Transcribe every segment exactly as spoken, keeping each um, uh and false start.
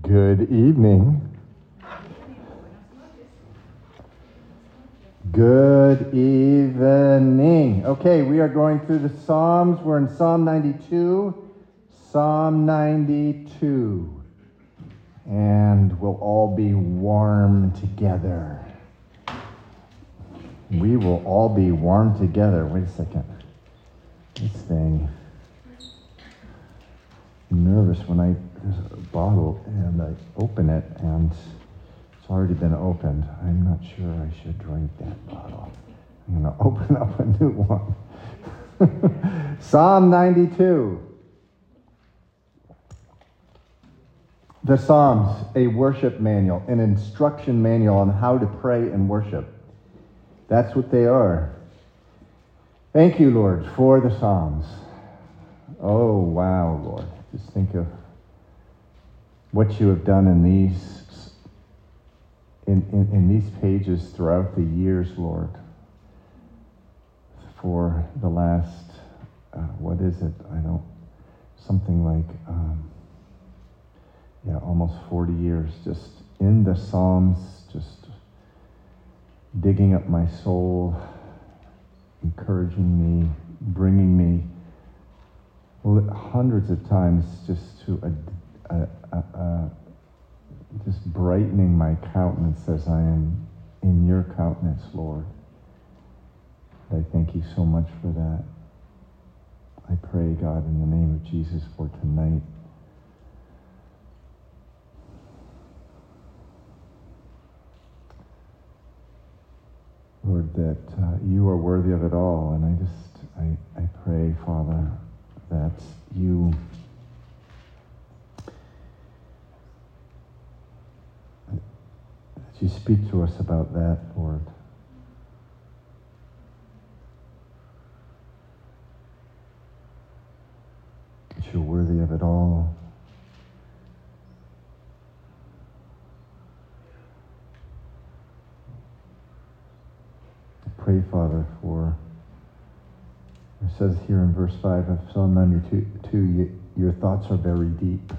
Good evening. Good evening. Okay, we are going through the Psalms. We're in Psalm ninety-two. Psalm ninety-two. And we'll all be warm together. We will all be warm together. Wait a second. This thing. I'm nervous when I there's a bottle and I open it and it's already been opened. I'm not sure I should drink that bottle. I'm going to open up a new one. Psalm ninety-two. The Psalms, a worship manual, an instruction manual on how to pray and worship. That's what they are. Thank you, Lord, for the Psalms. Oh, wow, Lord. Just think of what you have done in these in, in, in these pages throughout the years, Lord. For the last, uh, what is it? I don't, something like, um, yeah, almost forty years, just in the Psalms, just digging up my soul, encouraging me, bringing me hundreds of times just to a, a, a, a, just brightening my countenance as I am in your countenance, Lord. I thank you so much for that. I pray, God, in the name of Jesus for tonight. Lord, that uh, you are worthy of it all, and I just, I, I pray, Father, that you that you speak to us about that, Lord. That you're worthy of it all. I pray, Father, for it says here in verse five of Psalm ninety-two, your thoughts are very deep.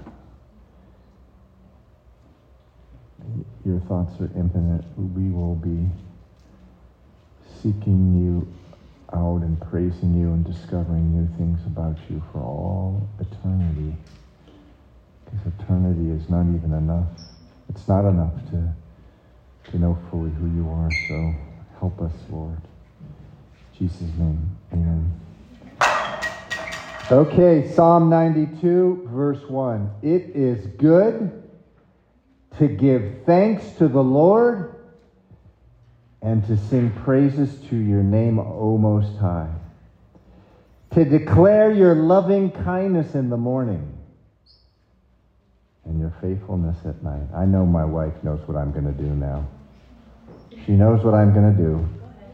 Your thoughts are infinite. We will be seeking you out and praising you and discovering new things about you for all eternity. Because eternity is not even enough. It's not enough to, to know fully who you are. So help us, Lord. In Jesus' name, amen. Okay, Psalm ninety-two, verse one. It is good to give thanks to the Lord and to sing praises to your name, O Most High. To declare your loving kindness in the morning and your faithfulness at night. I know my wife knows what I'm going to do now. She knows what I'm going to do.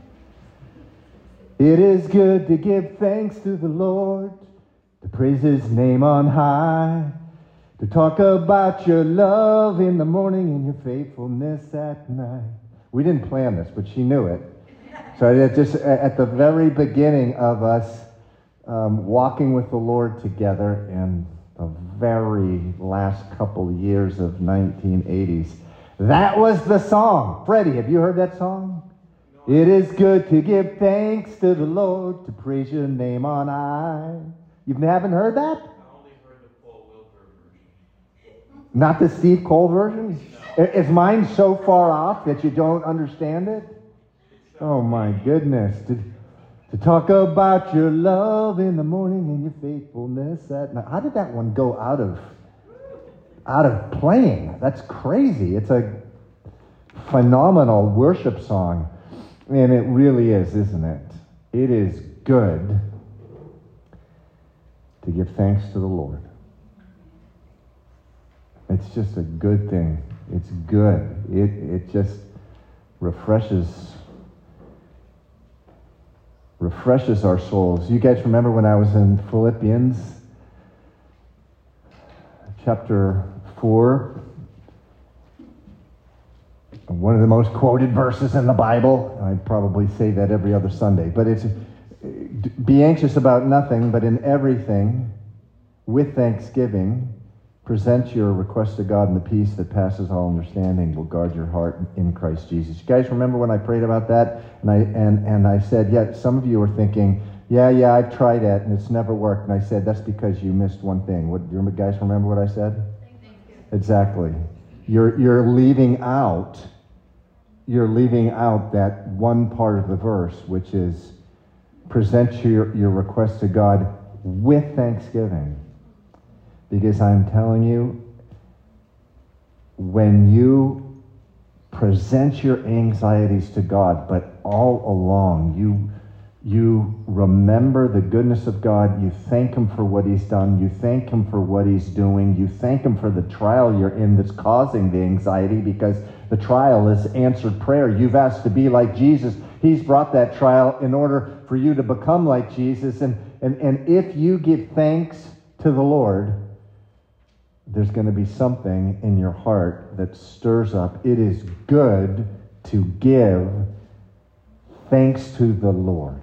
It is good to give thanks to the Lord, to praise his name on high, to talk about your love in the morning and your faithfulness at night. We didn't plan this, but she knew it. So it just at the very beginning of us um, walking with the Lord together in the very last couple years of nineteen eighties, that was the song. Freddie, have you heard that song? No. It is good to give thanks to the Lord, to praise your name on high. You haven't heard that? I only heard the Paul Wilbur version. Not the Steve Cole version? No. Is mine so far off that you don't understand it? Oh my goodness. To, to talk about your love in the morning and your faithfulness at night. How did that one go out of out of playing? That's crazy. It's a phenomenal worship song. And it really is, isn't it? It is good to give thanks to the Lord. It's just a good thing. It's good. It it just refreshes refreshes our souls. You guys remember when I was in Philippians chapter four? One of the most quoted verses in the Bible. I'd probably say that every other Sunday. But it's, be anxious about nothing, but in everything, with thanksgiving, Present your request to God, and the peace that passes all understanding will guard your heart in Christ Jesus. You guys remember when I prayed about that? And I and, and I said, yeah, some of you were thinking, yeah, yeah, I've tried it, and it's never worked. And I said, that's because you missed one thing. What, do you guys remember what I said? Thank you. Exactly. You're you're leaving out, you're leaving out that one part of the verse, which is present your, your request to God with thanksgiving. Because I'm telling you, when you present your anxieties to God, but all along you you remember the goodness of God, you thank him for what he's done, you thank him for what he's doing, you thank him for the trial you're in that's causing the anxiety, because the trial is answered prayer. You've asked to be like Jesus. He's brought that trial in order for you to become like Jesus. And, and, and if you give thanks to the Lord, there's going to be something in your heart that stirs up. It is good to give thanks to the Lord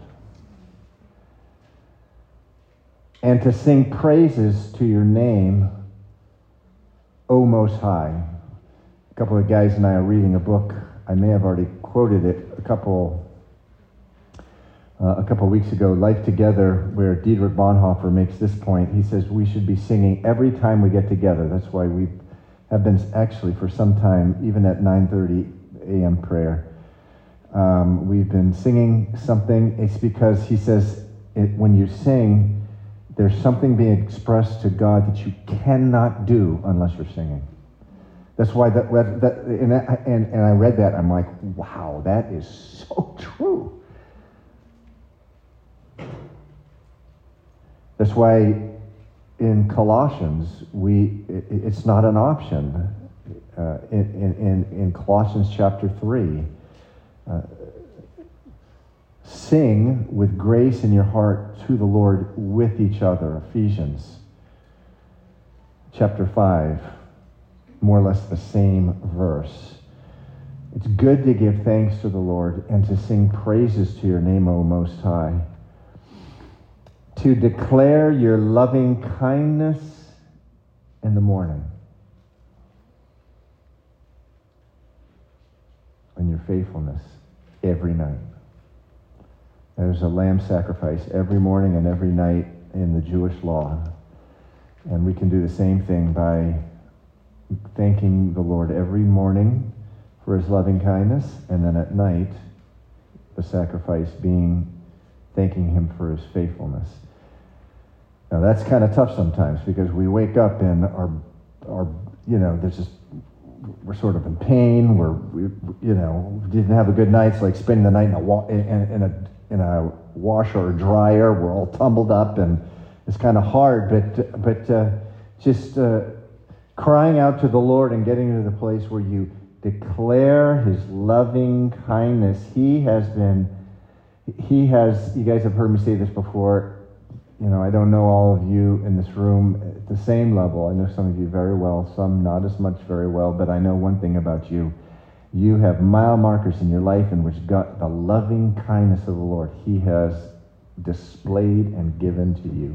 and to sing praises to your name, O Most High. A couple of guys and I are reading a book. I may have already quoted it a couple Uh, a couple of weeks ago, Life Together, where Dietrich Bonhoeffer makes this point. He says we should be singing every time we get together. That's why we have been actually for some time, even at nine thirty a.m. prayer, um, we've been singing something. It's because he says it, when you sing, there's something being expressed to God that you cannot do unless you're singing. That's why that, that and, and, and I read that, I'm like, wow, that is so true. That's why in Colossians, we it, it's not an option. Uh, in, in, in Colossians chapter three, uh, sing with grace in your heart to the Lord with each other. Ephesians chapter five, more or less the same verse. It's good to give thanks to the Lord and to sing praises to your name, O Most High. To declare your loving kindness in the morning and your faithfulness every night. There's a lamb sacrifice every morning and every night in the Jewish law. And we can do the same thing by thanking the Lord every morning for his loving kindness, and then at night, the sacrifice being thanking him for his faithfulness. Now that's kind of tough sometimes because we wake up and our, our, you know, there's just, we're sort of in pain. We're, we, you know, didn't have a good night. It's like spending the night in a, wa- in, in a, in a washer or dryer. We're all tumbled up and it's kind of hard, but, but uh, just uh, crying out to the Lord and getting to the place where you declare his loving kindness. He has been, he has, you guys have heard me say this before. You know, I don't know all of you in this room at the same level. I know some of you very well, some not as much very well, but I know one thing about you. You have mile markers in your life in which God, the loving kindness of the Lord, he has displayed and given to you.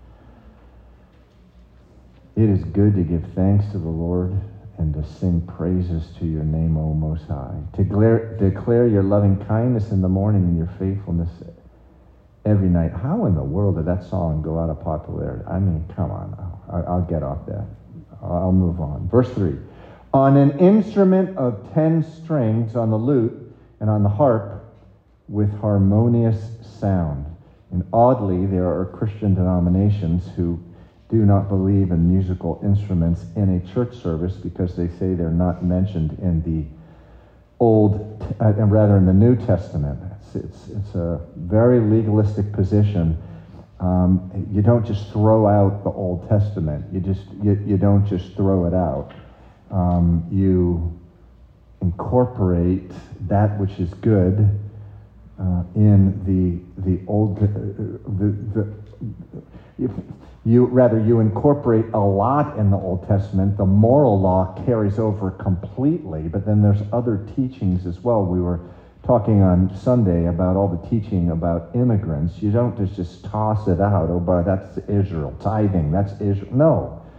It is good to give thanks to the Lord and to sing praises to your name, O Most High. To declare, declare your loving kindness in the morning and your faithfulness every night. How in the world did that song go out of popularity? I mean, come on. I'll, I'll get off that. I'll move on. Verse three. On an instrument of ten strings, on the lute and on the harp with harmonious sound. And oddly, there are Christian denominations who do not believe in musical instruments in a church service because they say they're not mentioned in the Old, uh, and rather in the New Testament. It's, it's, it's a very legalistic position. Um, you don't just throw out the Old Testament. You just you, you don't just throw it out. Um, you incorporate that which is good uh, in the the old. Uh, the, the, you, you rather you incorporate a lot in the Old Testament. The moral law carries over completely, but then there's other teachings as well. We were talking on Sunday about all the teaching about immigrants. You don't just, just toss it out. Oh, but that's Israel. Tithing, that's Israel. No.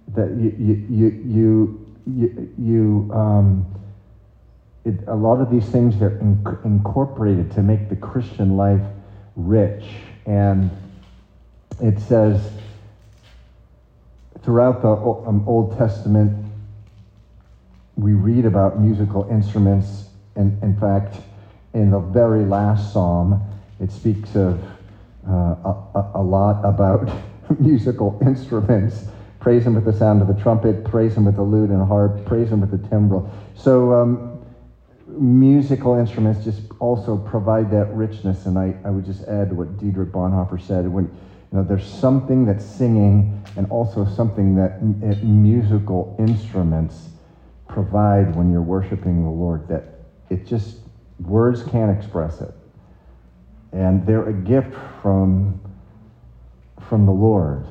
that you you you you, you, you um, it, a lot of these things are in, incorporated to make the Christian life rich. And it says throughout the um, Old Testament, we read about musical instruments. And in fact, in the very last psalm, it speaks of uh, a, a lot about musical instruments. Praise him with the sound of the trumpet, praise him with the lute and harp, praise him with the timbrel. So um, musical instruments just also provide that richness. And I, I would just add to what Dietrich Bonhoeffer said. When you know, there's something that's singing and also something that m- musical instruments provide when you're worshiping the Lord, that it just, words can't express it. And they're a gift from, from the Lord.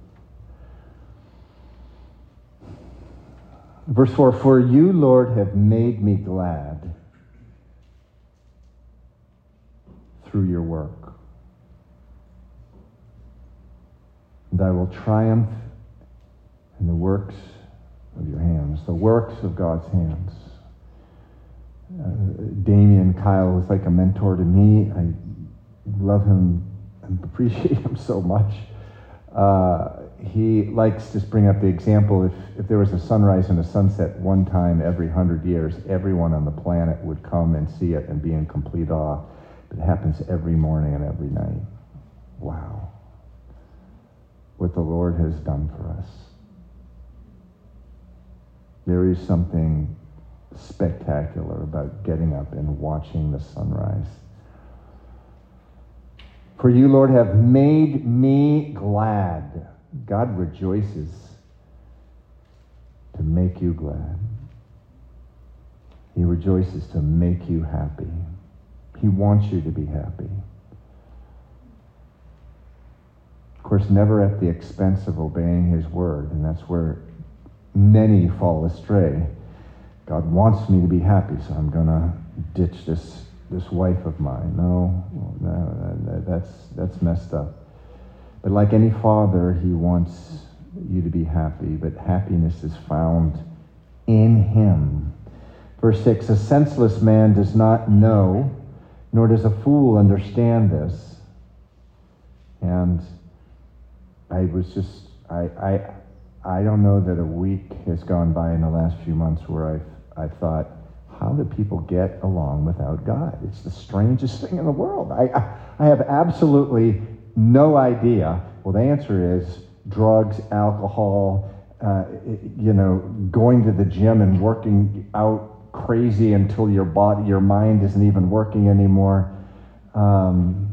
Verse four, for you, Lord, have made me glad through your work. And I will triumph in the works of your hands, the works of God's hands. Uh, Damien Kyle was like a mentor to me. I love him and appreciate him so much. Uh, he likes to bring up the example, if, if there was a sunrise and a sunset one time every hundred years, everyone on the planet would come and see it and be in complete awe. But it happens every morning and every night. Wow. What the Lord has done for us. There is something spectacular about getting up and watching the sunrise. For you, Lord, have made me glad. God rejoices to make you glad. He rejoices to make you happy. He wants you to be happy. Of course, never at the expense of obeying his word, and that's where many fall astray. God wants me to be happy, so I'm going to ditch this this wife of mine. No, no, that's that's messed up. But like any father, he wants you to be happy, but happiness is found in him. Verse six, a senseless man does not know, nor does a fool understand this. And I was just, I, I, I don't know that a week has gone by in the last few months where I've, I've thought, how do people get along without God? It's the strangest thing in the world. I, I, I have absolutely no idea. Well, the answer is drugs, alcohol, uh, you know, going to the gym and working out crazy until your body, your mind isn't even working anymore. Um,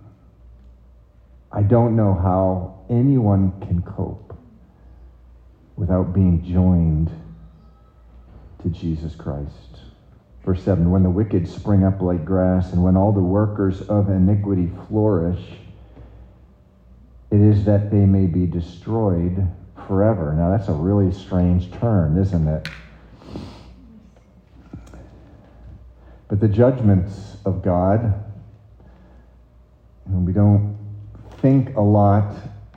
I don't know how anyone can cope without being joined to Jesus Christ. Verse seven, when the wicked spring up like grass and when all the workers of iniquity flourish, it is that they may be destroyed forever. Now that's a really strange turn, isn't it? But the judgments of God, and we don't think a lot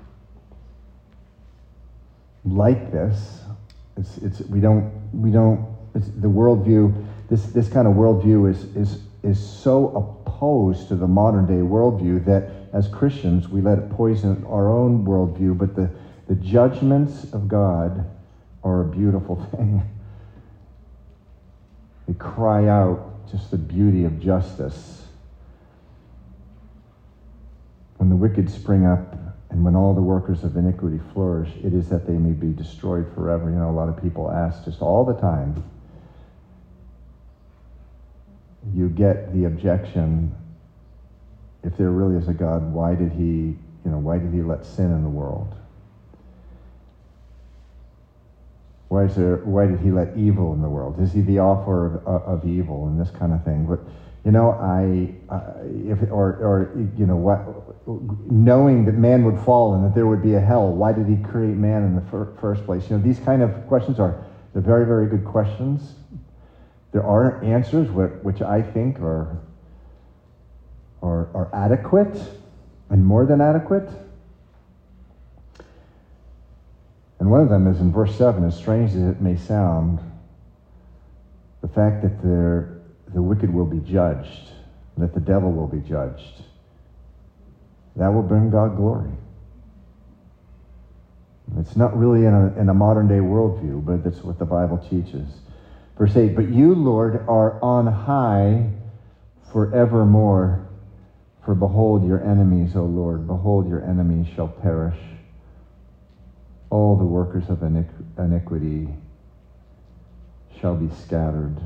like this. It's it's we don't we don't it's the worldview. This this kind of worldview is is is so opposed to the modern day worldview that as Christians we let it poison our own worldview. But the the judgments of God are a beautiful thing. They cry out just the beauty of justice. When the wicked spring up and when all the workers of iniquity flourish, it is that they may be destroyed forever. You know, a lot of people ask just all the time. You get the objection, if there really is a God, why did he, you know, why did he let sin in the world? Why is there? Why did he let evil in the world? Is he the author of, of evil and this kind of thing? But you know, I, I if or or you know what, knowing that man would fall and that there would be a hell, why did he create man in the fir- first place? You know, these kind of questions are they're very very good questions. There are answers which I think are are are adequate and more than adequate. And one of them is in verse seven, as strange as it may sound, the fact that there, the wicked will be judged, that the devil will be judged. That will bring God glory. It's not really in a, in a modern day worldview, but that's what the Bible teaches. Verse eight, but you, Lord, are on high forevermore. For behold your enemies, O Lord, behold your enemies shall perish. All the workers of iniqu- iniquity shall be scattered.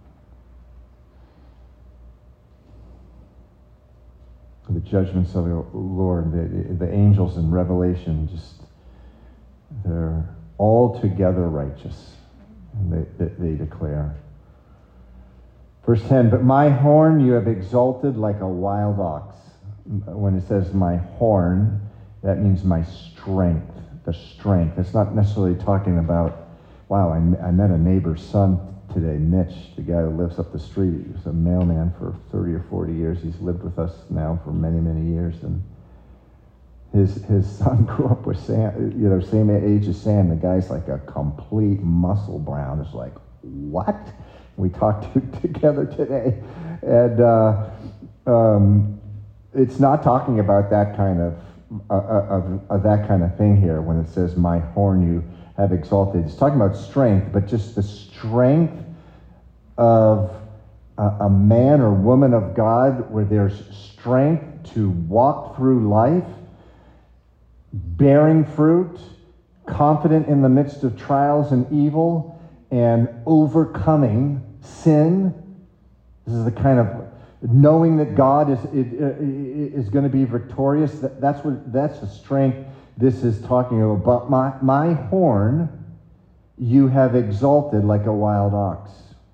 The judgments of the Lord, the, the angels in Revelation, just they're altogether righteous, and they, they, they declare. Verse ten, but my horn you have exalted like a wild ox. When it says my horn, that means my strength, the strength. It's not necessarily talking about, wow, I, I met a neighbor's son today, Mitch, the guy who lives up the street. He was a mailman for thirty or forty years. He's lived with us now for many, many years. And his his son grew up with Sam, you know, same age as Sam. The guy's like a complete muscle brown. It's like, what? We talked to, together today. And uh, um, it's not talking about that kind of, uh, of, of that kind of thing here when it says, my horn you have exalted. It's talking about strength, but just the strength of a, a man or woman of God, where there's strength to walk through life, bearing fruit, confident in the midst of trials and evil, and overcoming sin. This is the kind of knowing that God is is going to be victorious. That's what that's the strength this is talking about. But my my horn you have exalted like a wild ox.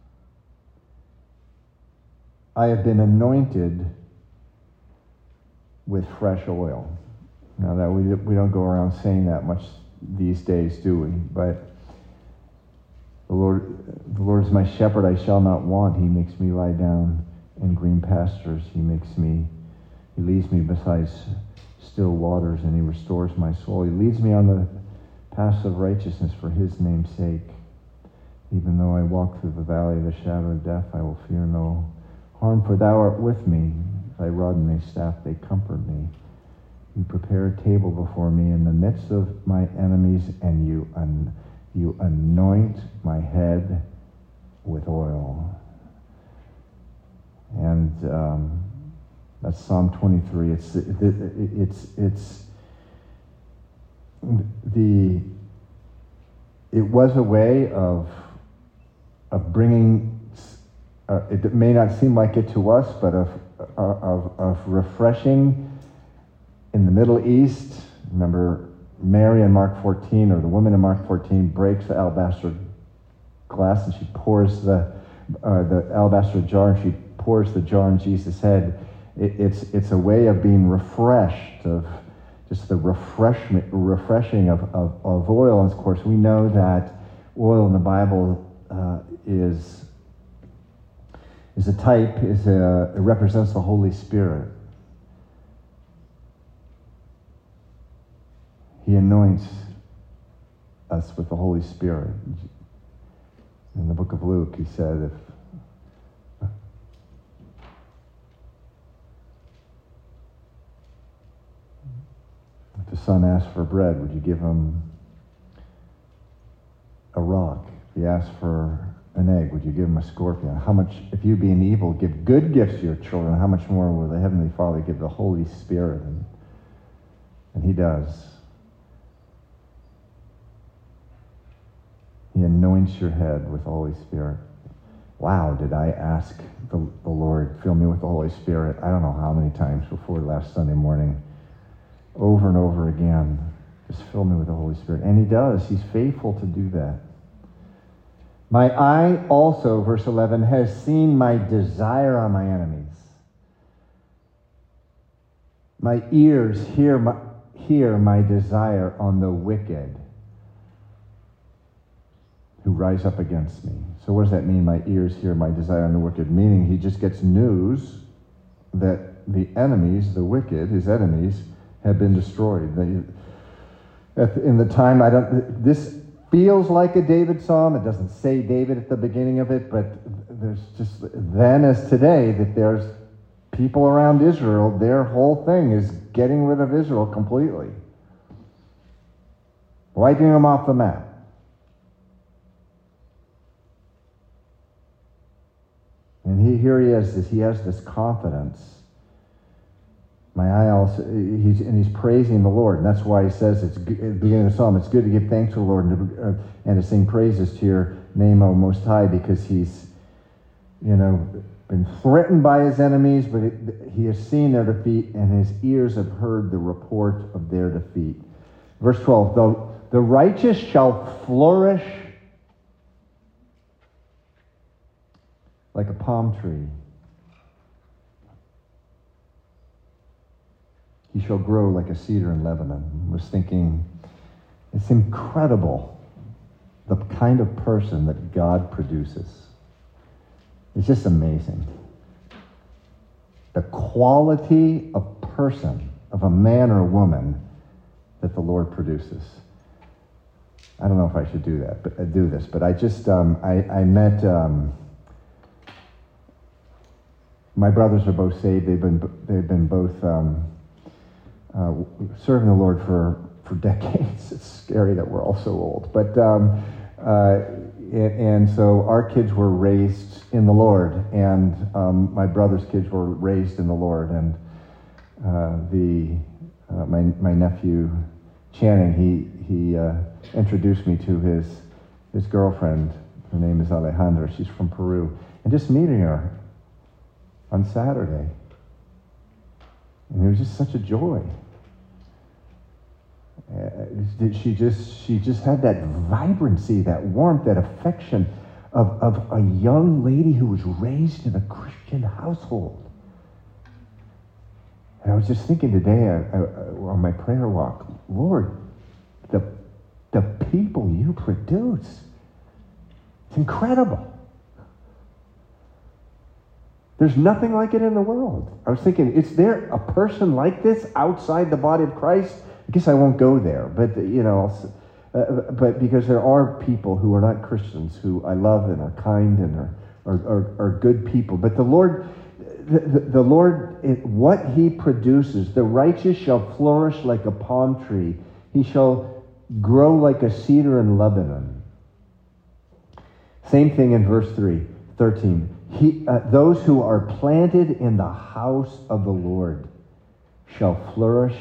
I have been anointed with fresh oil. Now that we we don't go around saying that much these days, do we? But the Lord, the Lord is my shepherd; I shall not want. He makes me lie down in green pastures. He makes me, He leads me beside still waters, and He restores my soul. He leads me on the paths of righteousness for His name's sake. Even though I walk through the valley of the shadow of death, I will fear no harm, for Thou art with me. Thy rod and Thy staff, they comfort me. You prepare a table before me in the midst of my enemies, and you un- you anoint my head with oil. And um, that's Psalm twenty-three. It's it, it, it's it's the it was a way of of bringing. Uh, it may not seem like it to us, but of of of refreshing. In the Middle East, remember Mary in Mark fourteen, or the woman in Mark fourteen, breaks the alabaster glass and she pours the uh, the alabaster jar, and she pours the jar on Jesus' head. It, it's it's a way of being refreshed, of just the refreshment, refreshing of, of, of oil. And of course, we know that oil in the Bible uh, is is a type, is a, it represents the Holy Spirit. He anoints us with the Holy Spirit. In the book of Luke, he said, if if the son asked for bread, would you give him a rock? If he asked for an egg, would you give him a scorpion? How much, if you being evil give good gifts to your children, how much more will the Heavenly Father give the Holy Spirit? And, and he does. He anoints your head with the Holy Spirit. Wow, did I ask the, the Lord, fill me with the Holy Spirit? I don't know how many times before last Sunday morning. Over and over again. Just fill me with the Holy Spirit. And he does. He's faithful to do that. My eye also, verse eleven, has seen my desire on my enemies. My ears hear my, hear my desire on the wicked who rise up against me. So what does that mean? My ears hear my desire on the wicked? Meaning he just gets news that the enemies, the wicked, his enemies, have been destroyed. They, At the- in the time, I don't. This feels like a David psalm. It doesn't say David at the beginning of it, but there's just then as today that there's people around Israel. Their whole thing is getting rid of Israel completely, wiping them off the map. And he, here he is, this, he has this confidence. My eye also, he's, and he's praising the Lord. And that's why he says, it's, at the beginning of the psalm, it's good to give thanks to the Lord and to, uh, and to sing praises to your name, O Most High, because he's, you know, been threatened by his enemies, but it, he has seen their defeat, and his ears have heard the report of their defeat. Verse twelve, the, the righteous shall flourish like a palm tree. He shall grow like a cedar in Lebanon. I was thinking, it's incredible the kind of person that God produces. It's just amazing. The quality of person, of a man or a woman that the Lord produces. I don't know if I should do that, but uh, do this, but I just, um, I, I met, um, my brothers are both saved. They've been, they've been both um, uh, serving the Lord for, for decades. It's scary that we're all so old. But, um, uh, it, and so our kids were raised in the Lord, and um, my brother's kids were raised in the Lord. And uh, the uh, my my nephew Channing, he he uh, introduced me to his his girlfriend. Her name is Alejandra. She's from Peru, and just meeting her on Saturday, and it was just such a joy. Uh, she just she just had that vibrancy, that warmth, that affection of, of a young lady who was raised in a Christian household. And I was just thinking today I, I, on my prayer walk, Lord, the the people you produce, it's incredible. There's nothing like it in the world. I was thinking, is there a person like this outside the body of Christ? I guess I won't go there, but, you know, uh, but because there are people who are not Christians who I love and are kind and are, are, are, are good people. But the Lord, the, the, the Lord, it, what he produces, the righteous shall flourish like a palm tree. He shall grow like a cedar in Lebanon. Same thing in verse three, thirteen. He, uh, those who are planted in the house of the Lord shall flourish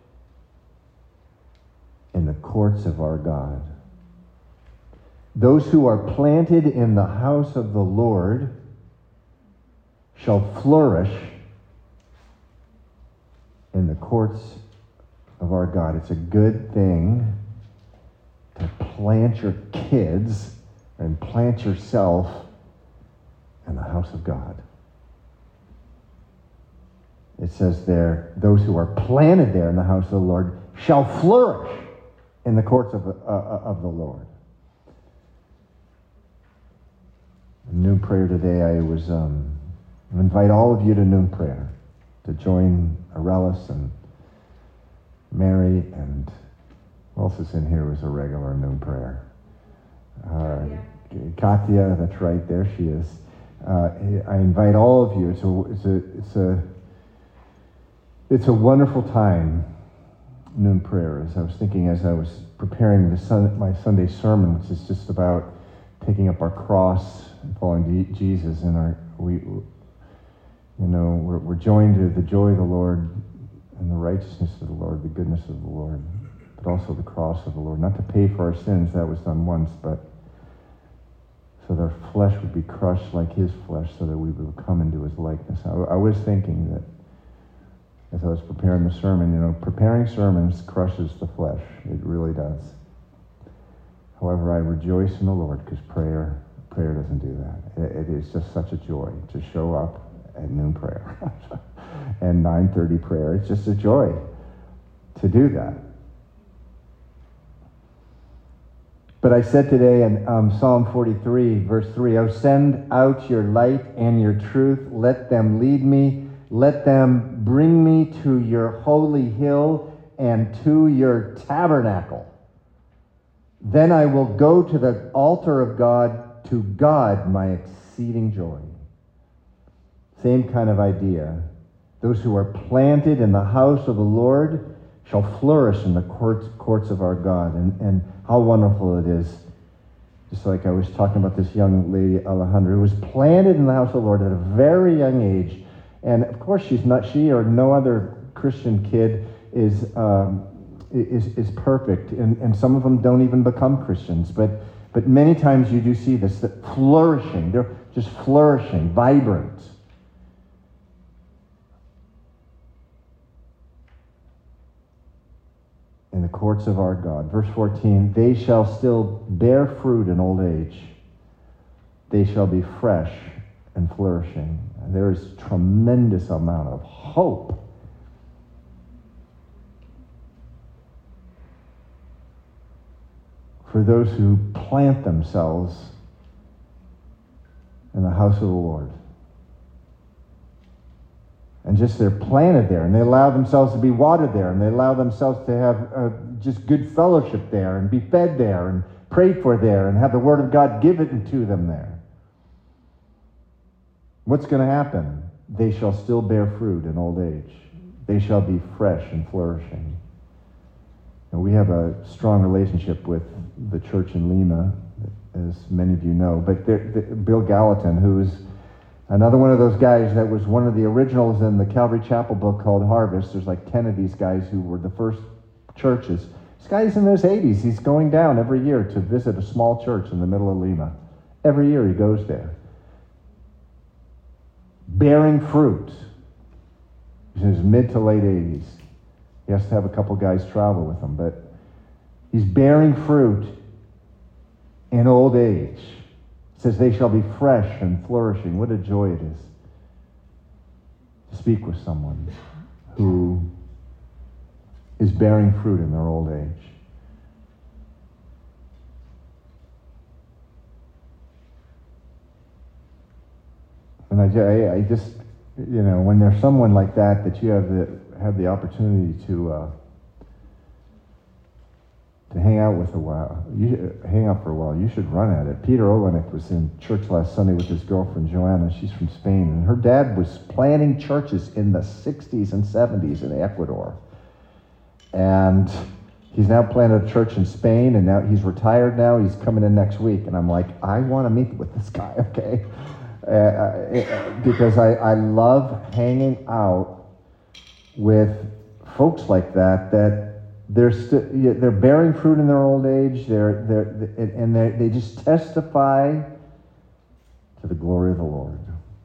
in the courts of our God. Those who are planted in the house of the Lord shall flourish in the courts of our God. It's a good thing to plant your kids and plant yourself in the house of God. It says there, those who are planted there in the house of the Lord shall flourish in the courts of, uh, of the Lord. Noon prayer today, I was um, I invite all of you to noon prayer, to join Arelis and Mary, and who else is in here was a regular noon prayer? Uh, Katya, that's right, there she is. Uh, I invite all of you. It's a, it's a, it's a, it's a wonderful time. Noon prayer. As I was thinking, as I was preparing the sun, my Sunday sermon, which is just about taking up our cross and following D- Jesus, and our we, you know, we're, we're joined to the joy of the Lord and the righteousness of the Lord, the goodness of the Lord, but also the cross of the Lord. Not to pay for our sins, that was done once, but so that our flesh would be crushed like his flesh, so that we would come into his likeness. I, I was thinking that as I was preparing the sermon, you know, preparing sermons crushes the flesh. It really does. However, I rejoice in the Lord because prayer, prayer doesn't do that. It, it is just such a joy to show up at noon prayer and nine thirty prayer. It's just a joy to do that. But I said today in um, Psalm forty-three, verse three, "Oh, send out your light and your truth. Let them lead me. Let them bring me to your holy hill and to your tabernacle." Then I will go to the altar of God, to God my exceeding joy. Same kind of idea. Those who are planted in the house of the Lord shall flourish in the courts, courts of our God. And, and how wonderful it is. Just like I was talking about this young lady, Alejandra, who was planted in the house of the Lord at a very young age. And of course, she's not, she or no other Christian kid is um, is, is perfect. And, and some of them don't even become Christians. But, but many times you do see this, that flourishing. They're just flourishing, vibrant. In the courts of our God. Verse fourteen, they shall still bear fruit in old age. They shall be fresh and flourishing. And there is tremendous amount of hope for those who plant themselves in the house of the Lord. And just they're planted there, and they allow themselves to be watered there, and they allow themselves to have uh, just good fellowship there, and be fed there, and prayed for there, and have the Word of God given to them there. What's going to happen? They shall still bear fruit in old age. They shall be fresh and flourishing. And we have a strong relationship with the church in Lima, as many of you know. But there, the, Bill Gallatin, who's another one of those guys that was one of the originals in the Calvary Chapel book called Harvest. There's like ten of these guys who were the first churches. This guy's in his eighties. He's going down every year to visit a small church in the middle of Lima. Every year he goes there. Bearing fruit. He's in his mid to late eighties. He has to have a couple guys travel with him. But he's bearing fruit in old age. Says they shall be fresh and flourishing. What a joy it is to speak with someone who is bearing fruit in their old age. And I, I, I just, you know, when there's someone like that that you have the have the opportunity to uh, to hang out with a while, you hang out for a while, you should run at it. Peter Olenek was in church last Sunday with his girlfriend Joanna. She's from Spain, and her dad was planting churches in the sixties and seventies in Ecuador. And he's now planted a church in Spain, and now he's retired now. He's coming in next week, and I'm like, I want to meet with this guy, okay? Uh, because I, I love hanging out with folks like that, that They're st- they're bearing fruit in their old age. They're they're and they they just testify to the glory of the Lord.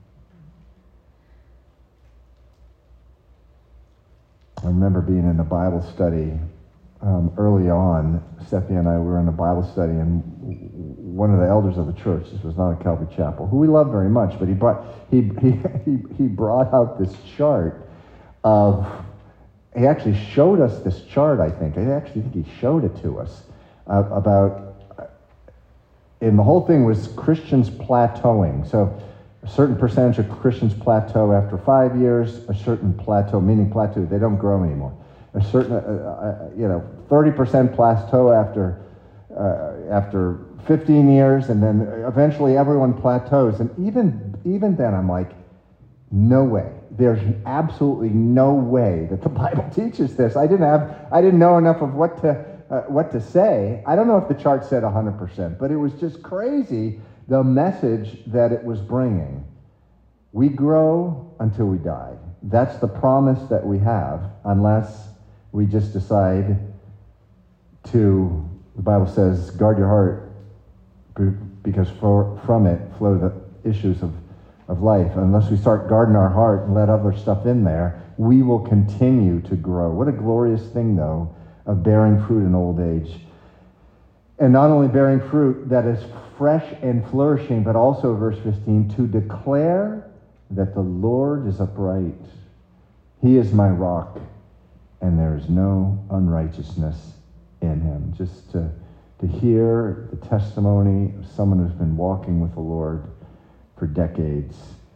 I remember being in a Bible study um, early on. Steffi and I were in a Bible study, and one of the elders of the church, this was not a Calvary Chapel, who we love very much, but he brought he he he, he brought out this chart of. He actually showed us this chart, I think. I actually think he showed it to us uh, about, and the whole thing was Christians plateauing. So a certain percentage of Christians plateau after five years, a certain plateau, meaning plateau, they don't grow anymore. A certain, uh, uh, you know, thirty percent plateau after uh, after fifteen years, and then eventually everyone plateaus. And even even then, I'm like, no way. There's absolutely no way that the Bible teaches this. I didn't have, I didn't know enough of what to, uh, what to say. I don't know if the chart said one hundred percent, but it was just crazy, the message that it was bringing. We grow until we die. That's the promise that we have, unless we just decide to, the Bible says, guard your heart, because for, from it flow the issues of of life. Unless we start guarding our heart and let other stuff in there, we will continue to grow. What a glorious thing, though, of bearing fruit in old age. And not only bearing fruit that is fresh and flourishing, but also, verse fifteen, to declare that the Lord is upright. He is my rock, and there is no unrighteousness in him. Just to, to hear the testimony of someone who's been walking with the Lord for decades,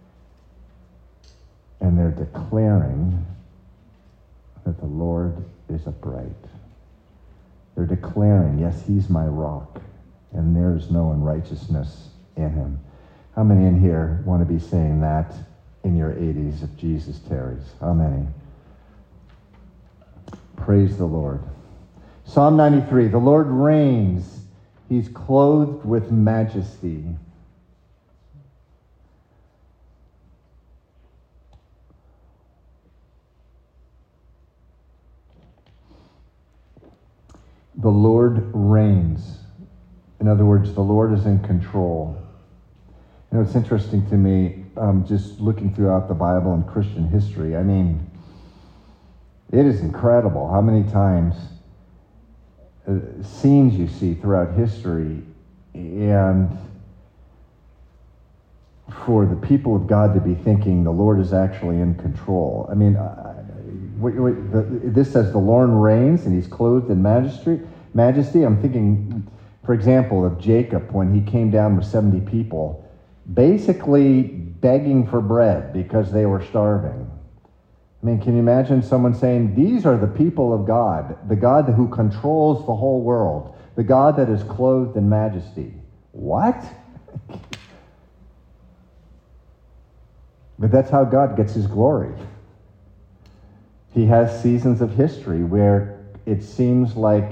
and they're declaring that the Lord is upright. They're declaring, yes, he's my rock, and there's no unrighteousness in him. How many in here want to be saying that in your eighties if Jesus tarries? How many? Praise the Lord. Psalm ninety-three, the Lord reigns. He's clothed with majesty. The Lord reigns. In other words, the Lord is in control. You know, it's interesting to me, um, just looking throughout the Bible and Christian history. I mean, it is incredible how many times uh, scenes you see throughout history, and for the people of God to be thinking the Lord is actually in control. I mean, I, wait, wait, the, this says the Lord reigns and he's clothed in majesty. Majesty. I'm thinking, for example, of Jacob when he came down with seventy people, basically begging for bread because they were starving. I mean, can you imagine someone saying, these are the people of God, the God who controls the whole world, the God that is clothed in majesty? What? But that's how God gets his glory. He has seasons of history where it seems like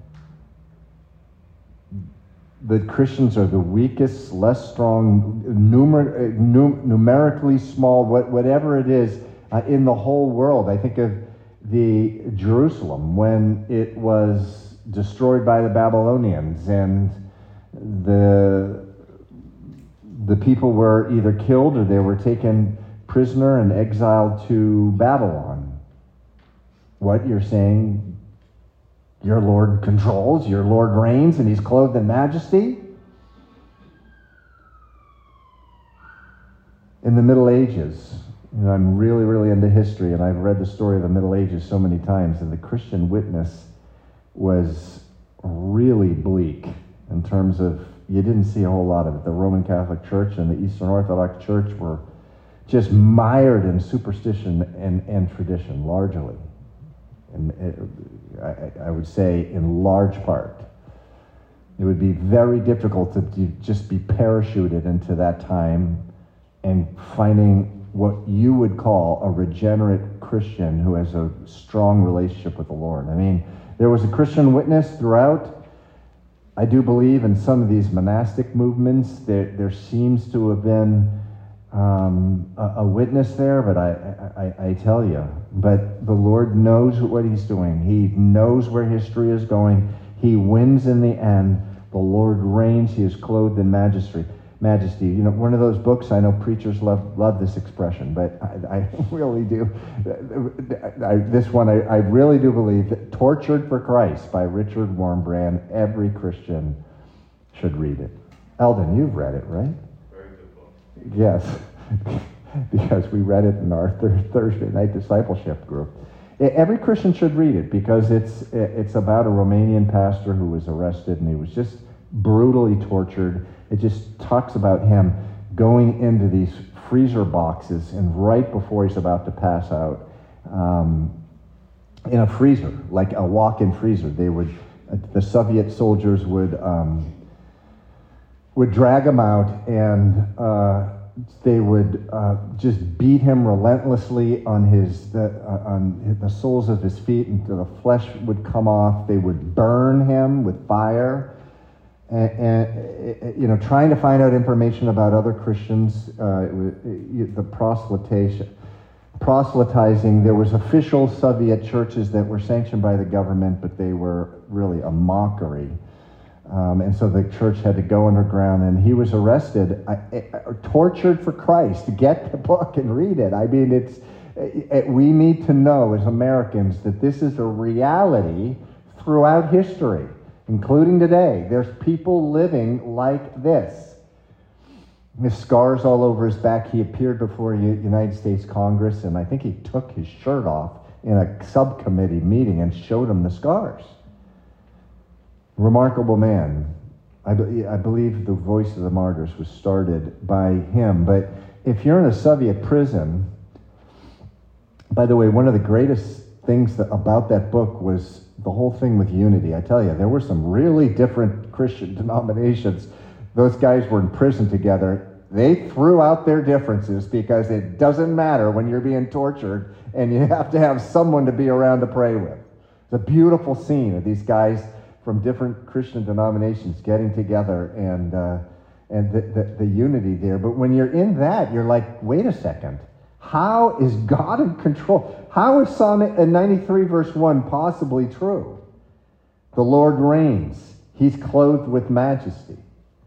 the Christians are the weakest, less strong, numer- num- numerically small, what, whatever it is, uh, in the whole world. I think of the Jerusalem when it was destroyed by the Babylonians, and the the people were either killed or they were taken prisoner and exiled to Babylon. What you're saying? Your Lord controls, your Lord reigns, and he's clothed in majesty? In the Middle Ages, you know, I'm really, really into history, and I've read the story of the Middle Ages so many times, and the Christian witness was really bleak in terms of, you didn't see a whole lot of it. The Roman Catholic Church and the Eastern Orthodox Church were just mired in superstition and, and tradition, largely. And it, I, I would say in large part. It would be very difficult to, to just be parachuted into that time and finding what you would call a regenerate Christian who has a strong relationship with the Lord. I mean, there was a Christian witness throughout. I do believe in some of these monastic movements, there, there seems to have been um, a, a witness there, but I, I, I tell you, but the Lord knows what he's doing. He knows where history is going. He wins in the end. The Lord reigns. He is clothed in majesty. Majesty. You know, one of those books, I know preachers love love this expression, but I, I really do. I, this one, I, I really do believe that Tortured for Christ by Richard Wurmbrand, every Christian should read it. Eldon, you've read it, right? Very good book. Yes, because we read it in our th- Thursday night discipleship group. Every Christian should read it because it's it's about a Romanian pastor who was arrested and he was just brutally tortured. It just talks about him going into these freezer boxes and right before he's about to pass out, um, in a freezer, like a walk-in freezer. They would, uh, the Soviet soldiers would um, would drag him out and uh, they would uh, just beat him relentlessly on his the, uh, on the soles of his feet until the flesh would come off. They would burn him with fire. And, and, you know, trying to find out information about other Christians, uh, the proselytation, proselytizing. There was official Soviet churches that were sanctioned by the government, but they were really a mockery. Um, and so the church had to go underground, and he was arrested, I, I, tortured for Christ. Get the book and read it. I mean, it's it, we need to know as Americans that this is a reality throughout history. Including today. There's people living like this. His scars all over his back. He appeared before U- United States Congress, and I think he took his shirt off in a subcommittee meeting and showed him the scars. Remarkable man. I, be- I believe the Voice of the Martyrs was started by him. But if you're in a Soviet prison, by the way, one of the greatest things that, about that book was the whole thing with unity. I tell you, there were some really different Christian denominations. Those guys were in prison together. They threw out their differences because it doesn't matter when you're being tortured and you have to have someone to be around to pray with. It's a beautiful scene of these guys from different Christian denominations getting together and uh, and the, the, the unity there. But when you're in that, you're like, wait a second. How is God in control? How is Psalm ninety-three verse one possibly true? The Lord reigns. He's clothed with majesty.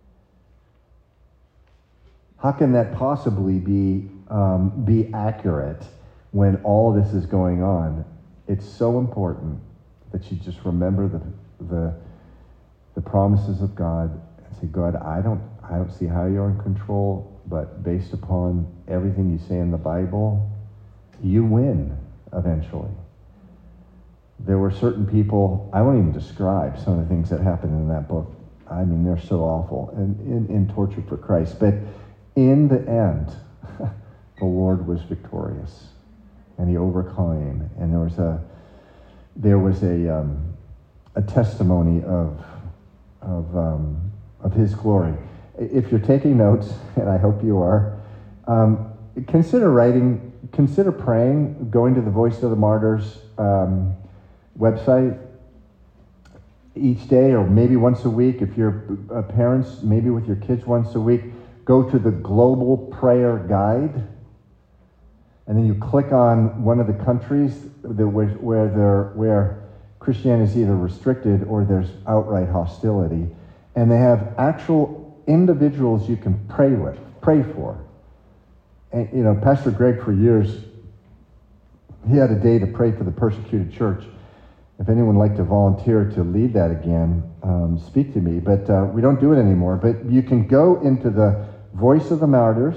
How can that possibly be um, be accurate when all this is going on? It's so important that you just remember the the the promises of God and say, God, I don't I don't see how you're in control, but based upon everything you say in the Bible, you win eventually. There were certain people, I won't even describe some of the things that happened in that book. I mean, they're so awful and in, in Torture for Christ. But in the end, the Lord was victorious, and he overcame. And there was a there was a um, a testimony of of um, of his glory. If you're taking notes, and I hope you are, um, consider writing, consider praying, going to the Voice of the Martyrs um, website each day, or maybe once a week. If you're uh, parents, maybe with your kids once a week. Go to the Global Prayer Guide, and then you click on one of the countries that where where, there, where Christianity is either restricted or there's outright hostility, and they have actual individuals you can pray with, pray for. And you know, Pastor Greg for years, he had a day to pray for the persecuted church. If anyone would like to volunteer to lead that again, um, speak to me. But uh, we don't do it anymore. But you can go into the Voice of the Martyrs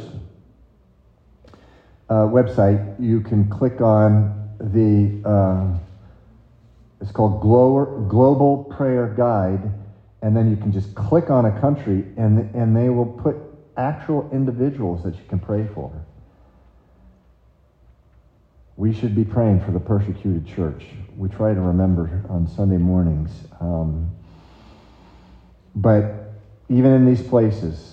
uh, website. You can click on the, uh, it's called Glo- Global Prayer Guide, and then you can just click on a country, and and they will put actual individuals that you can pray for. We should be praying for the persecuted church. We try to remember on Sunday mornings. Um, but even in these places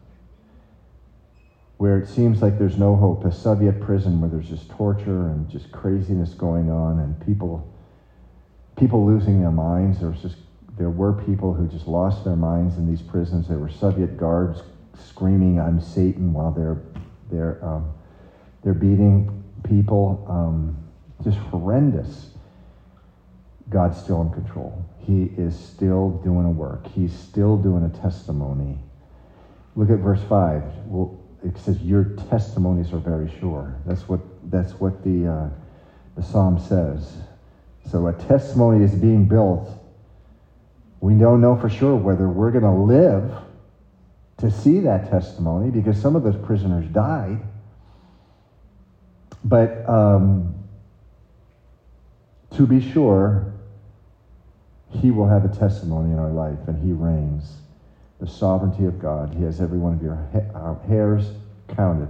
where it seems like there's no hope, a Soviet prison where there's just torture and just craziness going on and people people losing their minds, there was just there were people who just lost their minds in these prisons. There were Soviet guards screaming, "I'm Satan," while they're they're um, they're beating people. Um, just horrendous. God's still in control. He is still doing a work. He's still doing a testimony. Look at verse five. Well, it says, "Your testimonies are very sure." That's what that's what the uh, the psalm says. So a testimony is being built. We don't know for sure whether we're going to live to see that testimony, because some of those prisoners died. But um, to be sure, he will have a testimony in our life, and he reigns. The sovereignty of God. He has every one of your ha- hairs counted.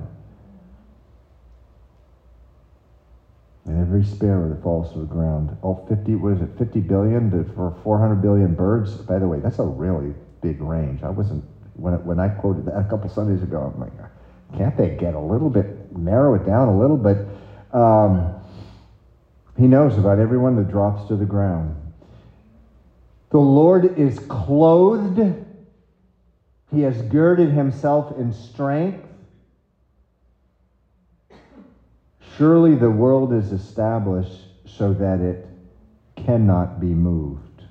And every sparrow that falls to the ground. All fifty, what is it, fifty billion to, for four hundred billion birds? By the way, that's a really big range. I wasn't, when, when I quoted that a couple Sundays ago, I'm like, can't they get a little bit, narrow it down a little bit? Um, he knows about everyone that drops to the ground. The Lord is clothed. He has girded himself in strength. Surely the world is established so that it cannot be moved.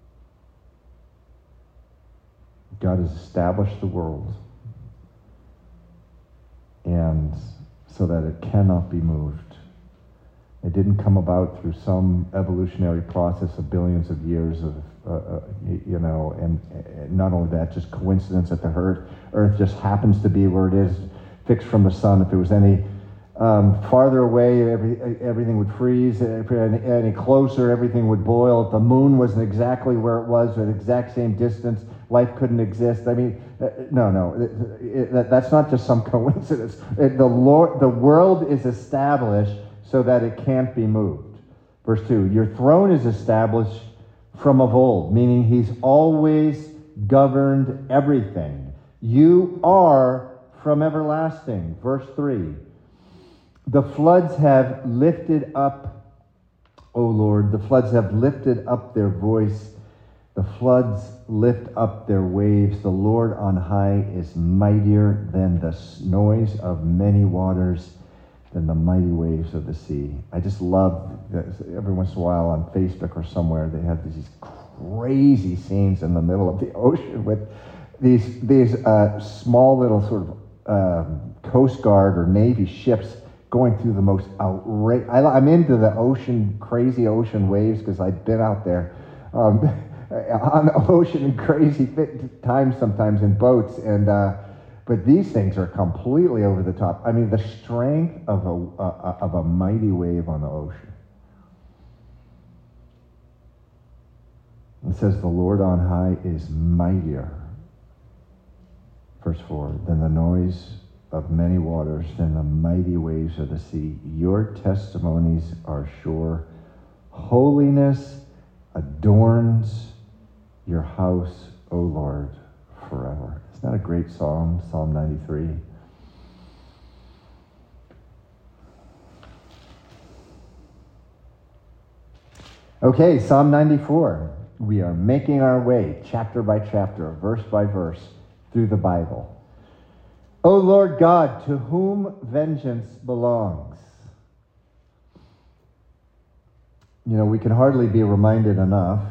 God has established the world, and so that it cannot be moved. It didn't come about through some evolutionary process of billions of years of, uh, uh, you know, and, and not only that, just coincidence that the earth, earth just happens to be where it is, fixed from the sun. If it was any um, farther away, every, everything would freeze. If any, any closer, everything would boil. If the moon wasn't exactly where it was, at the exact same distance, life couldn't exist. I mean, uh, no, no, it, it, that, that's not just some coincidence. It, the Lord, the world is established so that it can't be moved. Verse two, your throne is established from of old, meaning he's always governed everything. You are from everlasting. Verse three. The floods have lifted up, O Lord, the floods have lifted up their voice. The floods lift up their waves. The Lord on high is mightier than the noise of many waters, than the mighty waves of the sea. I just love that every once in a while on Facebook or somewhere they have these crazy scenes in the middle of the ocean with these these uh, small little sort of um, Coast Guard or Navy ships going through the most outrageous. I'm into the ocean, crazy ocean waves because I've been out there um, on the ocean in crazy times sometimes in boats, and uh, but these things are completely over the top. I mean, the strength of a uh, of a mighty wave on the ocean. It says the Lord on high is mightier. Verse four, than the noise of many waters, than the mighty waves of the sea. Your testimonies are sure. Holiness adorns your house, O Lord, forever. Isn't that a great psalm, Psalm ninety-three? Okay, Psalm ninety-four. We are making our way, chapter by chapter, verse by verse, through the Bible. O Lord God, to whom vengeance belongs. You know, we can hardly be reminded enough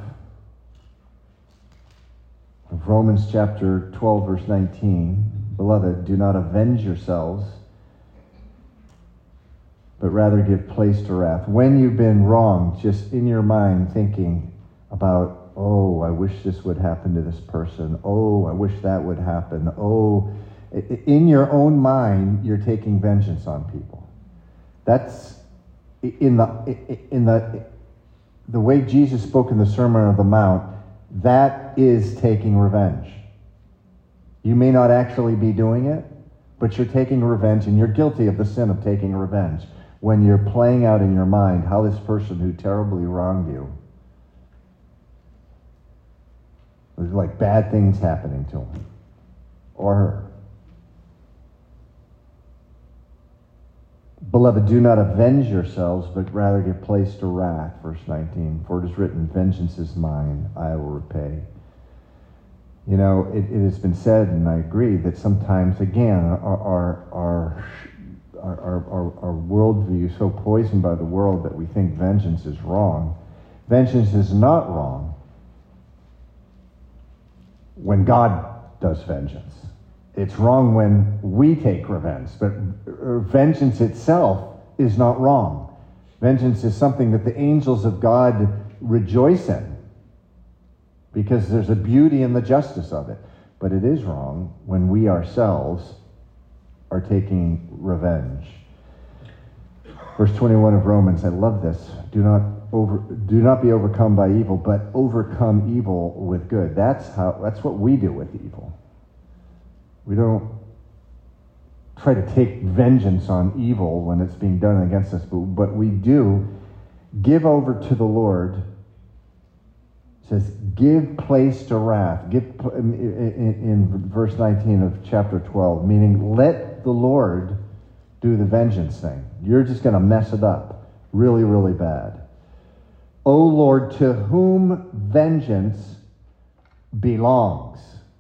of Romans chapter twelve, verse nineteen. Beloved, do not avenge yourselves, but rather give place to wrath. When you've been wronged, just in your mind thinking about, oh, I wish this would happen to this person. Oh, I wish that would happen. Oh, in your own mind, you're taking vengeance on people. That's in the in the the way Jesus spoke in the Sermon on the Mount. That is taking revenge. You may not actually be doing it, but you're taking revenge, and you're guilty of the sin of taking revenge when you're playing out in your mind how this person who terribly wronged you, there's like bad things happening to him or her. Beloved, do not avenge yourselves, but rather give place to wrath. Verse nineteen, for it is written, vengeance is mine, I will repay. You know, it, it has been said, and I agree, that sometimes, again, our, our, our, our, our, our worldview is so poisoned by the world that we think vengeance is wrong. Vengeance is not wrong when God does vengeance. It's wrong when we take revenge, but vengeance itself is not wrong. Vengeance is something that the angels of God rejoice in because there's a beauty in the justice of it. But it is wrong when we ourselves are taking revenge. Verse twenty-one of Romans, I love this. Do not over, do not be overcome by evil, but overcome evil with good. That's how. That's what we do with evil. We don't try to take vengeance on evil when it's being done against us, but, but we do give over to the Lord. It says, give place to wrath. Give in, in, in verse nineteen of chapter twelve, meaning let the Lord do the vengeance thing. You're just going to mess it up really, really bad. O Lord, to whom vengeance belongs.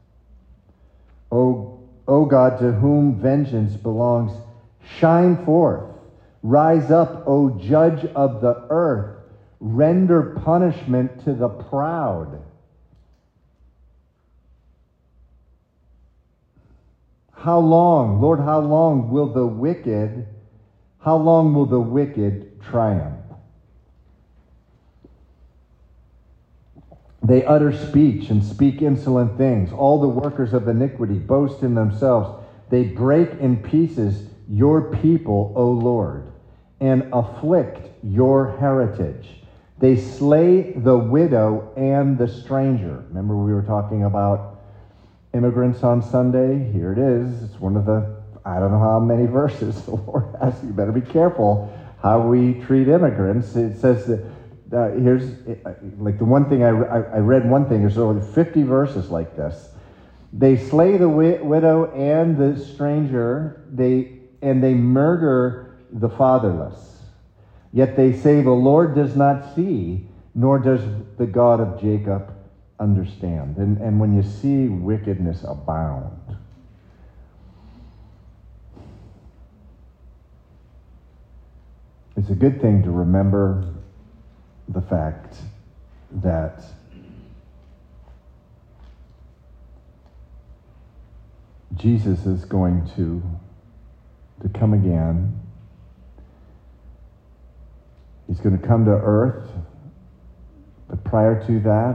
O O God, to whom vengeance belongs, shine forth. Rise up, O judge of the earth. Render punishment to the proud. How long, Lord, how long will the wicked, how long will the wicked triumph? They utter speech and speak insolent things. All the workers of iniquity boast in themselves. They break in pieces your people, O Lord, and afflict your heritage. They slay the widow and the stranger. Remember we were talking about immigrants on Sunday? Here it is. It's one of the, I don't know how many verses the Lord has. You better be careful how we treat immigrants. It says that Uh, here's, uh, like the one thing, I, I, I read one thing, there's over fifty verses like this. They slay the wi- widow and the stranger, they and they murder the fatherless. Yet they say, the Lord does not see, nor does the God of Jacob understand. And, and when you see wickedness abound, it's a good thing to remember the fact that Jesus is going to, to come again. He's going to come to earth. But prior to that,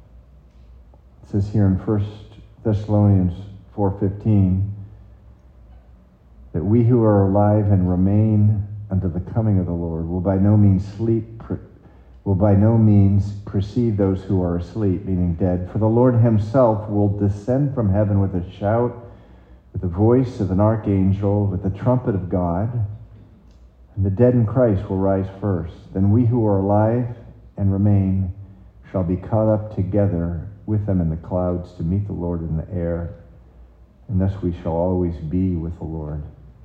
it says here in First Thessalonians four fifteen, that we who are alive and remain unto the coming of the Lord will by no means sleep, will by no means precede those who are asleep, meaning dead. For the Lord himself will descend from heaven with a shout, with the voice of an archangel, with the trumpet of God, and the dead in Christ will rise first. Then we who are alive and remain shall be caught up together with them in the clouds to meet the Lord in the air, and thus we shall always be with the Lord.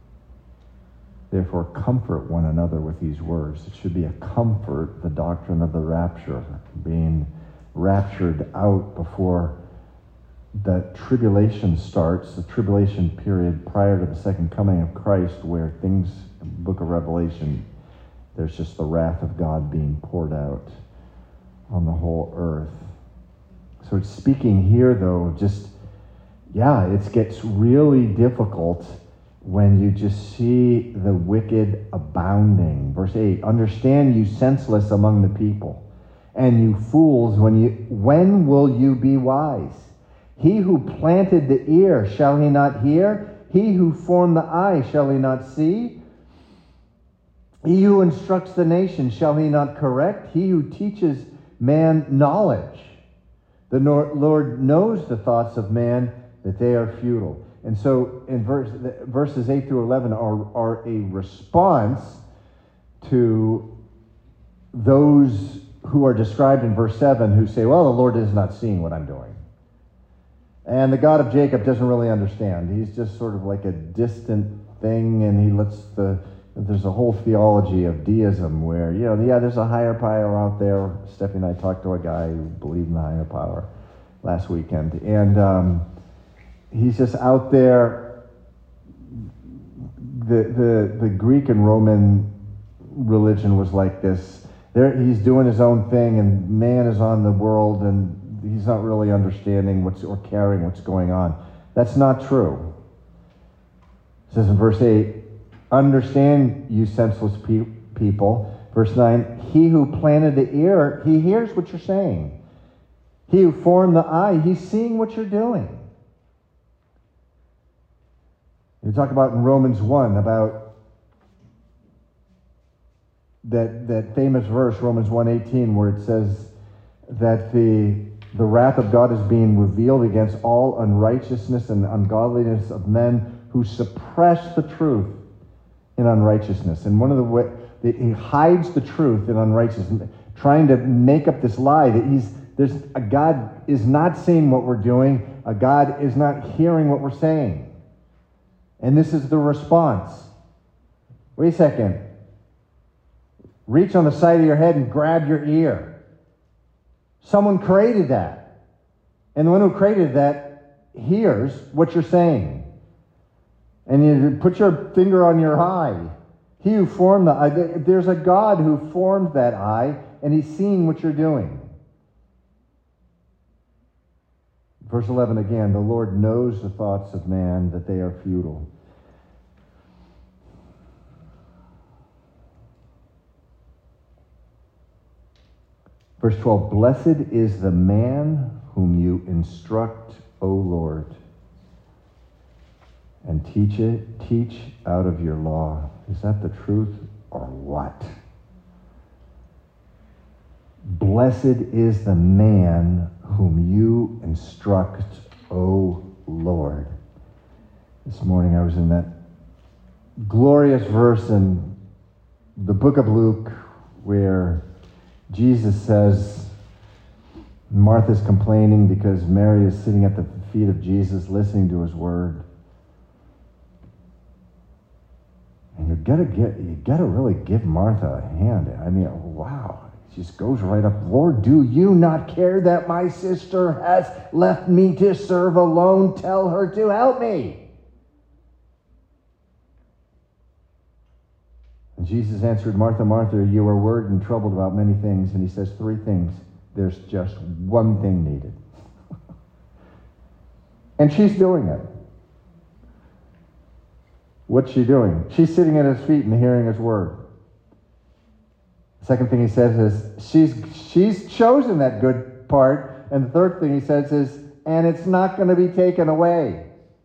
Therefore, comfort one another with these words. It should be a comfort, the doctrine of the rapture, being raptured out before the tribulation starts, the tribulation period prior to the second coming of Christ, where things, in the book of Revelation, there's just the wrath of God being poured out on the whole earth. So it's speaking here, though, just, yeah, it gets really difficult when you just see the wicked abounding. Verse eight, understand, you senseless among the people, and you fools, when you when will you be wise? He who planted the ear, shall he not hear? He who formed the eye, shall he not see? He who instructs the nation, shall he not correct? He who teaches man knowledge. The Lord knows the thoughts of man, that they are futile. And so in verse, verses eight through eleven are, are a response to those who are described in verse seven who say, well, the Lord is not seeing what I'm doing. And the God of Jacob doesn't really understand. He's just sort of like a distant thing, and he lets the, there's a whole theology of deism where, you know, yeah, there's a higher power out there. Stephanie and I talked to a guy who believed in the higher power last weekend. And, um, he's just out there. The, the the Greek and Roman religion was like this. There, he's doing his own thing, and man is on the world, and he's not really understanding what's or caring what's going on. That's not true. It says in verse eight, understand, you senseless pe- people. Verse nine, he who planted the ear, he hears what you're saying. He who formed the eye, he's seeing what you're doing. You talk about in Romans one about that that famous verse, Romans one eighteen, where it says that the the wrath of God is being revealed against all unrighteousness and ungodliness of men who suppress the truth in unrighteousness. And one of the way he hides the truth in unrighteousness, trying to make up this lie that he's there's a God is not seeing what we're doing, a God is not hearing what we're saying. And this is the response. Wait a second. Reach on the side of your head and grab your ear. Someone created that. And the one who created that hears what you're saying. And you put your finger on your eye. He who formed the eye. There's a God who formed that eye, and he's seeing what you're doing. Verse eleven again, the Lord knows the thoughts of man, that they are futile. Verse twelve, blessed is the man whom you instruct, O Lord, and teach it, teach out of your law. Is that the truth or what? Blessed is the man whom you instruct, O Lord. This morning I was in that glorious verse in the book of Luke where Jesus says, Martha's complaining because Mary is sitting at the feet of Jesus listening to his word. And you gotta get, you gotta really give Martha a hand. I mean, wow. She just goes right up, Lord, do you not care that my sister has left me to serve alone? Tell her to help me. And Jesus answered, Martha, Martha, you are worried and troubled about many things. And he says three things. There's just one thing needed. And she's doing it. What's she doing? She's sitting at his feet and hearing his word. The second thing he says is, she's, she's chosen that good part. And the third thing he says is, and it's not going to be taken away.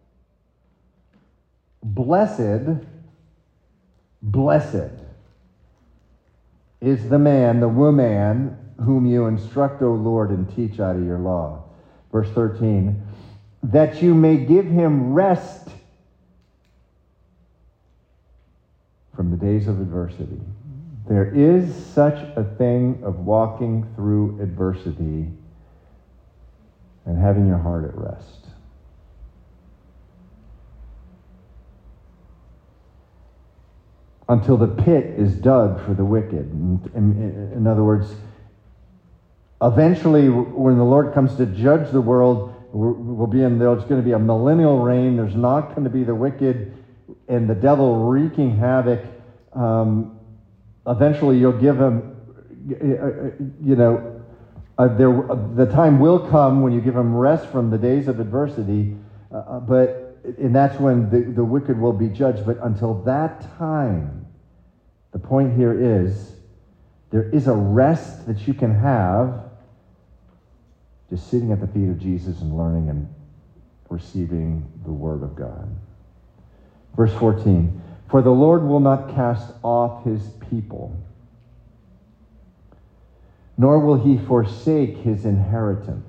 Blessed, blessed is the man, the woman, whom you instruct, O Lord, and teach out of your law. Verse thirteen, that you may give him rest from the days of adversity. There is such a thing of walking through adversity and having your heart at rest. Until the pit is dug for the wicked. In, in, in other words, eventually, when the Lord comes to judge the world, we'll be in, there's going to be a millennial reign. There's not going to be the wicked and the devil wreaking havoc. Um, eventually, you'll give him, you know, uh, there, uh, the time will come when you give him rest from the days of adversity, uh, but and that's when the, the wicked will be judged. But until that time, the point here is, there is a rest that you can have just sitting at the feet of Jesus and learning and receiving the word of God. Verse fourteen, for the Lord will not cast off his people, nor will he forsake his inheritance.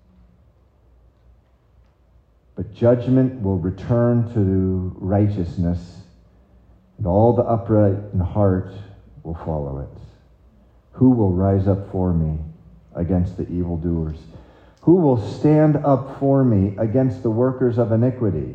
But judgment will return to righteousness, and all the upright in heart will follow it. Who will rise up for me against the evildoers? Who will stand up for me against the workers of iniquity?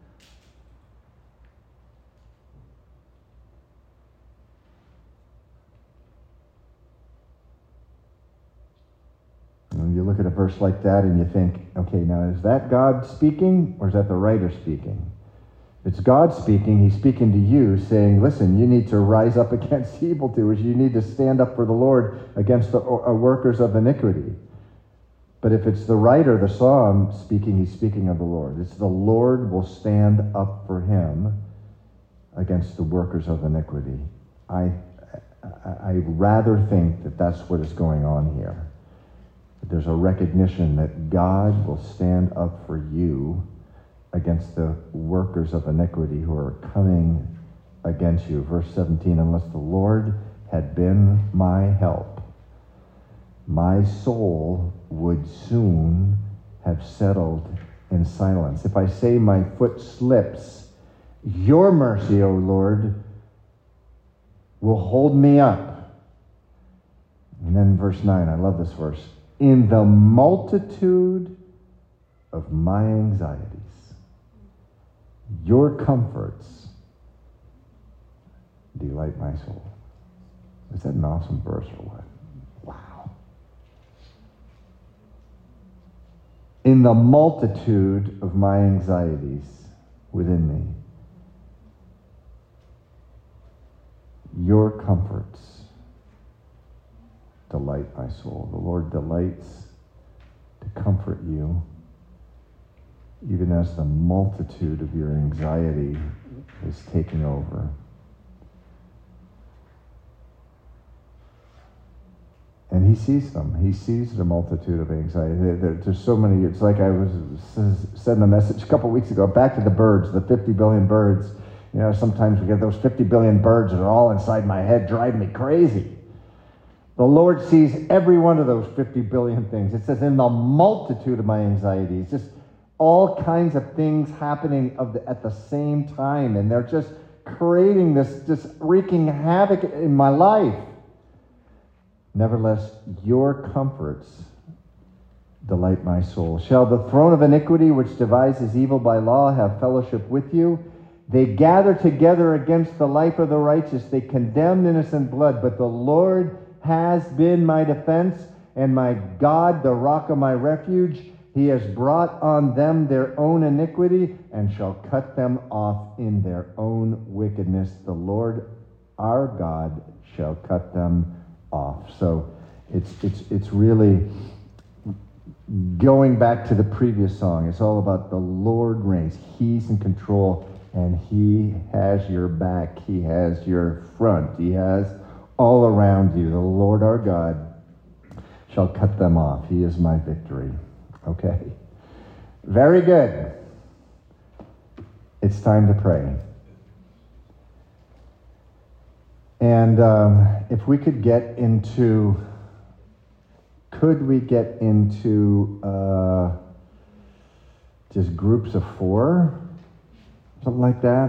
And you look at a verse like that and you think, okay, now is that God speaking or is that the writer speaking? If it's God speaking, he's speaking to you saying, listen, you need to rise up against evildoers. You need to stand up for the Lord against the uh, workers of iniquity. But if it's the writer, the psalm speaking, he's speaking of the Lord. It's the Lord will stand up for him against the workers of iniquity. I, I, I rather think that that's what is going on here. There's a recognition that God will stand up for you against the workers of iniquity who are coming against you. Verse seventeen, unless the Lord had been my help, my soul would soon have settled in silence. If I say my foot slips, your mercy, O Lord, will hold me up. And then verse nine, I love this verse. In the multitude of my anxieties, your comforts delight my soul. Is that an awesome verse or what? Wow. In the multitude of my anxieties within me, your comforts delight my soul. The Lord delights to comfort you, even as the multitude of your anxiety is taking over. And he sees them. He sees the multitude of anxiety. There's so many. It's like I was sending a message a couple weeks ago, back to the birds, the fifty billion birds. You know, sometimes we get those fifty billion birds that are all inside my head, driving me crazy. The Lord sees every one of those fifty billion things. It says, in the multitude of my anxieties, just all kinds of things happening of the, at the same time. And they're just creating this, just wreaking havoc in my life. Nevertheless, your comforts delight my soul. Shall the throne of iniquity, which devises evil by law, have fellowship with you? They gather together against the life of the righteous. They condemn innocent blood. But the Lord has been my defense, and my God, the rock of my refuge. He has brought on them their own iniquity, and shall cut them off in their own wickedness. The Lord our God shall cut them off. So it's it's it's really going back to the previous song. It's all about the Lord reigns. He's in control, and he has your back. He has your front. He has all around you. The Lord our God shall cut them off. He is my victory. Okay. Very good. It's time to pray. And um, if we could get into, could we get into uh, just groups of four? Something like that?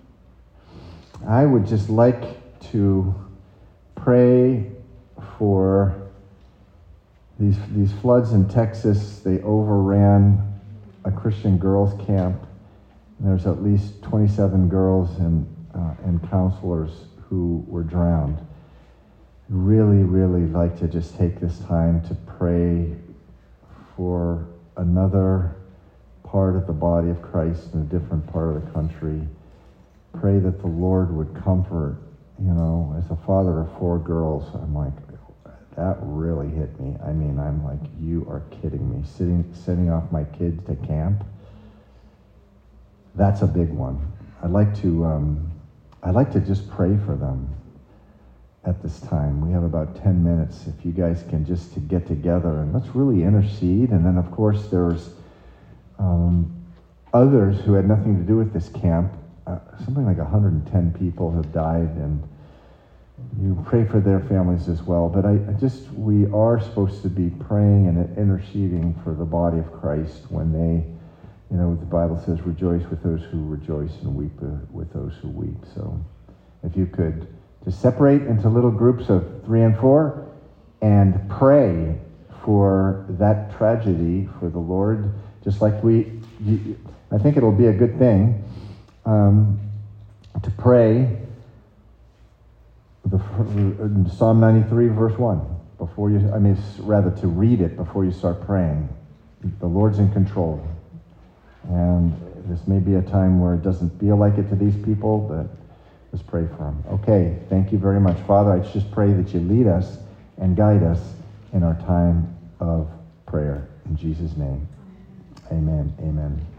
I would just like to pray for these these floods in Texas. They overran a Christian girls' camp. There's at least twenty-seven girls and uh, and counselors who were drowned. Really, really like to just take this time to pray for another part of the body of Christ in a different part of the country. Pray that the Lord would comfort. You know, as a father of four girls, I'm like, that really hit me. I mean, I'm like, you are kidding me. Sitting, sending off my kids to camp. That's a big one. I'd like to, um, I'd like to just pray for them at this time. We have about ten minutes. If you guys can just to get together and let's really intercede. And then, of course, there's um, others who had nothing to do with this camp. Uh, something like one hundred ten people have died, and you pray for their families as well. But I, I just, we are supposed to be praying and interceding for the body of Christ when they, you know, the Bible says, rejoice with those who rejoice and weep with those who weep. So if you could just separate into little groups of three and four and pray for that tragedy, for the Lord, just like we, I think it'll be a good thing um, to pray the Psalm ninety-three, verse one, before you, I mean, rather to read it before you start praying. The Lord's in control. And this may be a time where it doesn't feel like it to these people, but let's pray for them. Okay, thank you very much. Father, I just pray that you lead us and guide us in our time of prayer. In Jesus' name, amen, amen.